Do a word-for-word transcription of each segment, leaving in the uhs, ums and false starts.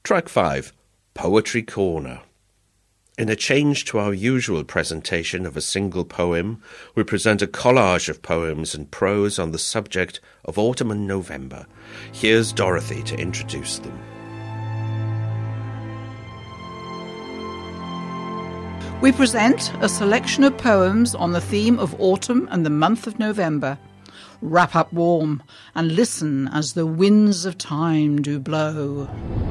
Track five, Poetry Corner. In a change to our usual presentation of a single poem, we present a collage of poems and prose on the subject of autumn and November. Here's Dorothy to introduce them. We present a selection of poems on the theme of autumn and the month of November. Wrap up warm and listen as the winds of time do blow.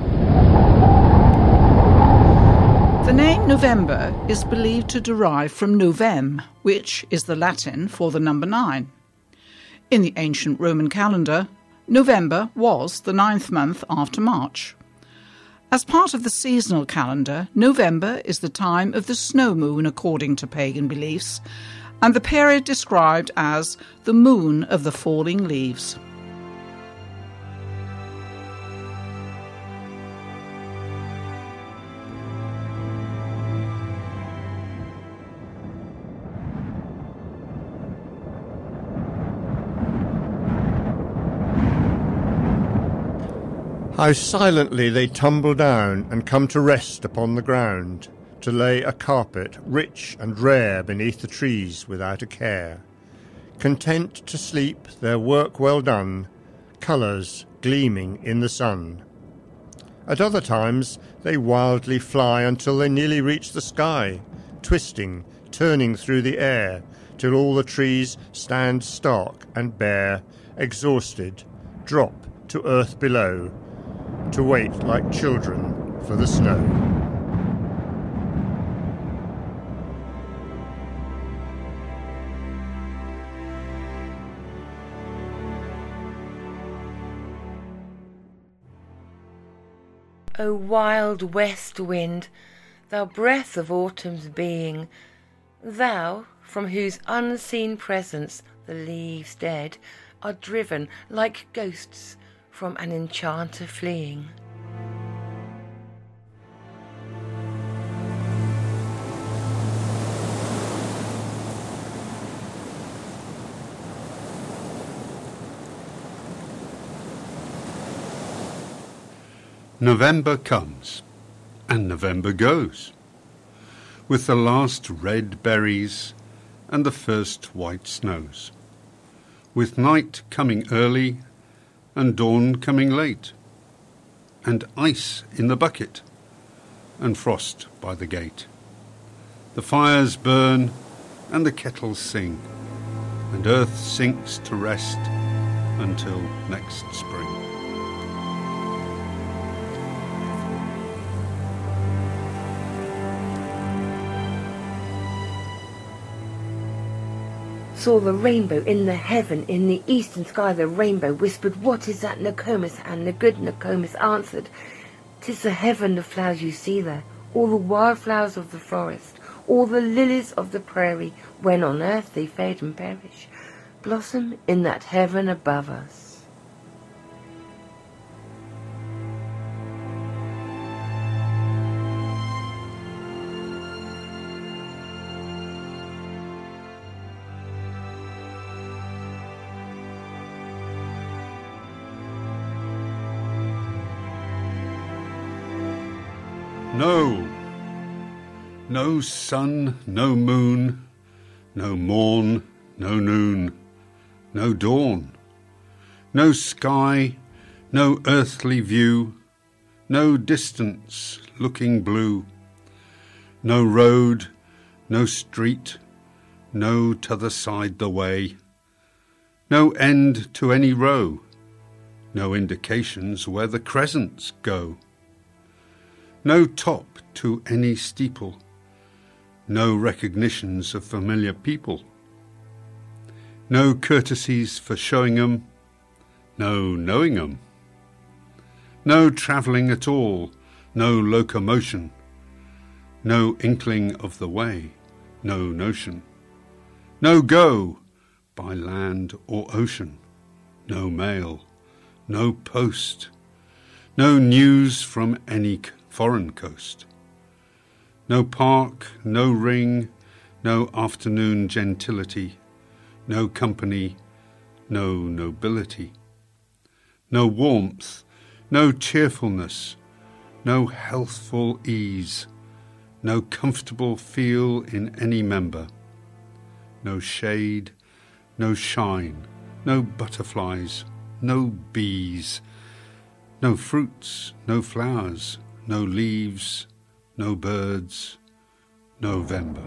The name November is believed to derive from novem, which is the Latin for the number nine. In the ancient Roman calendar, November was the ninth month after March. As part of the seasonal calendar, November is the time of the snow moon according to pagan beliefs, and the period described as the moon of the falling leaves. How silently they tumble down and come to rest upon the ground, to lay a carpet rich and rare beneath the trees without a care. Content to sleep, their work well done, colours gleaming in the sun. At other times they wildly fly until they nearly reach the sky, twisting, turning through the air, till all the trees stand stark and bare, exhausted, drop to earth below, to wait like children for the snow. O wild west wind, thou breath of autumn's being, thou from whose unseen presence the leaves dead are driven like ghosts from an enchanter fleeing. November comes, and November goes, with the last red berries and the first white snows, with night coming early and dawn coming late, and ice in the bucket, and frost by the gate. The fires burn, and the kettles sing, and earth sinks to rest until next spring. Saw the rainbow in the heaven, in the eastern sky the rainbow whispered, "What is that, Nokomis?" And the good Nokomis answered, "'Tis the heaven of flowers you see there, all the wildflowers of the forest, all the lilies of the prairie, when on earth they fade and perish, blossom in that heaven above us." No, no sun, no moon, no morn, no noon, no dawn, no sky, no earthly view, no distance looking blue, no road, no street, no t'other side the way, no end to any row, no indications where the crescents go. No top to any steeple, no recognitions of familiar people, no courtesies for showing 'em, no knowing 'em, no travelling at all, no locomotion, no inkling of the way, no notion, no go by land or ocean, no mail, no post, no news from any foreign coast, no park, no ring, no afternoon gentility, no company, no nobility, no warmth, no cheerfulness, no healthful ease, no comfortable feel in any member, no shade, no shine, no butterflies, no bees, no fruits, no flowers, no leaves, no birds, November.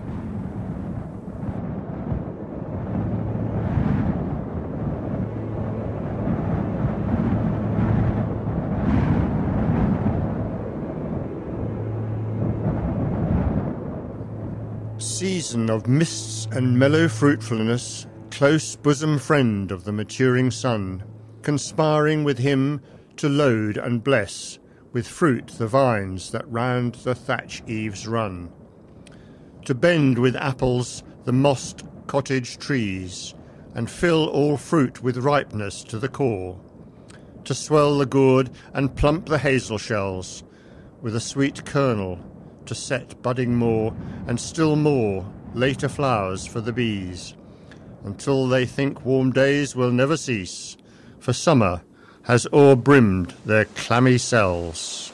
Season of mists and mellow fruitfulness, close bosom friend of the maturing sun, conspiring with him to load and bless with fruit the vines that round the thatch eaves run, to bend with apples the mossed cottage trees, and fill all fruit with ripeness to the core, to swell the gourd and plump the hazel shells with a sweet kernel, to set budding more and still more later flowers for the bees, until they think warm days will never cease, for summer has o'er-brimmed their clammy cells.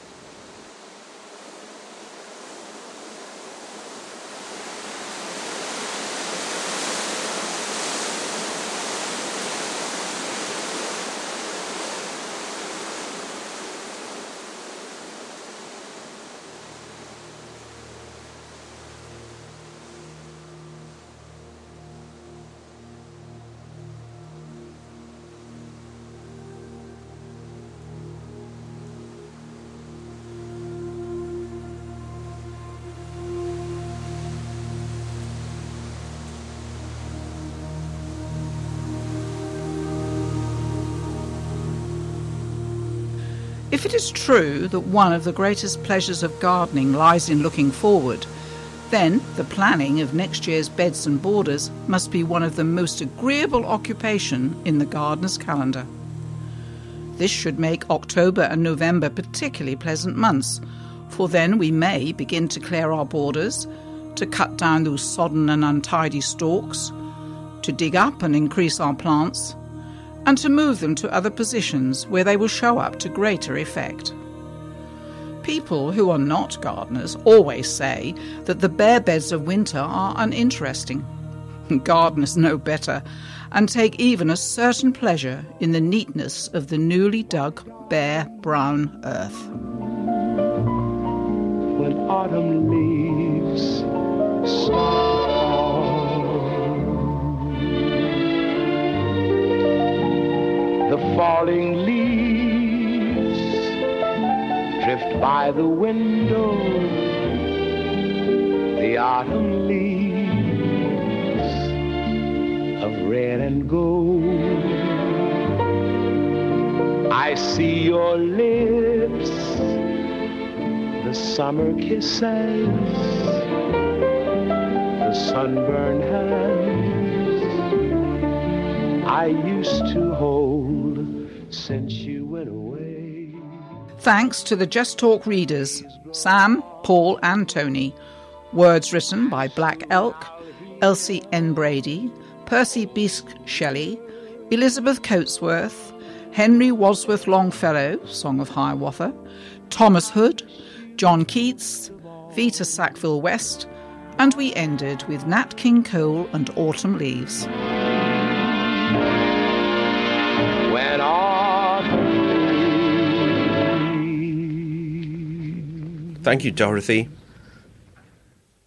If it is true that one of the greatest pleasures of gardening lies in looking forward, then the planning of next year's beds and borders must be one of the most agreeable occupation in the gardener's calendar. This should make October and November particularly pleasant months, for then we may begin to clear our borders, to cut down those sodden and untidy stalks, to dig up and increase our plants, and to move them to other positions where they will show up to greater effect. People who are not gardeners always say that the bare beds of winter are uninteresting. Gardeners know better and take even a certain pleasure in the neatness of the newly dug bare brown earth. When autumn leaves start the falling leaves drift by the window, the autumn leaves of red and gold. I see your lips, the summer kisses, the sunburned hands I used to hold since you went away. Thanks to the Just Talk readers, Sam, Paul and Tony. Words written by Black Elk, Elsie N. Brady, Percy Beask Shelley, Elizabeth Coatsworth, Henry Wadsworth Longfellow, Song of Hiawatha, Thomas Hood, John Keats, Vita Sackville West, and we ended with Nat King Cole and Autumn Leaves. When autumn leaves. Thank you, Dorothy.